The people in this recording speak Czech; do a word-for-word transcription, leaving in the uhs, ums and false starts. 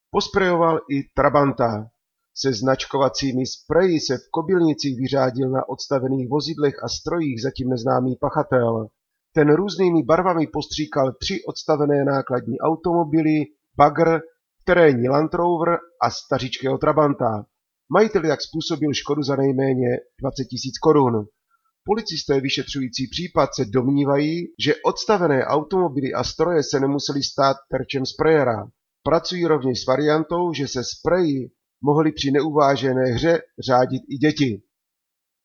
Posprejoval i Trabanta. Se značkovacími spreji se v Kobylnicích vyřádil na odstavených vozidlech a strojích zatím neznámý pachatel. Ten různými barvami postříkal tři odstavené nákladní automobily, bagr, terénní Land Rover a stařičkého Trabanta. Majitel tak způsobil škodu za nejméně dvacet tisíc korun. Policisté vyšetřující případ se domnívají, že odstavené automobily a stroje se nemusely stát terčem sprejera. Pracují rovněž s variantou, že se spreji mohly při neuvážené hře řádit i děti.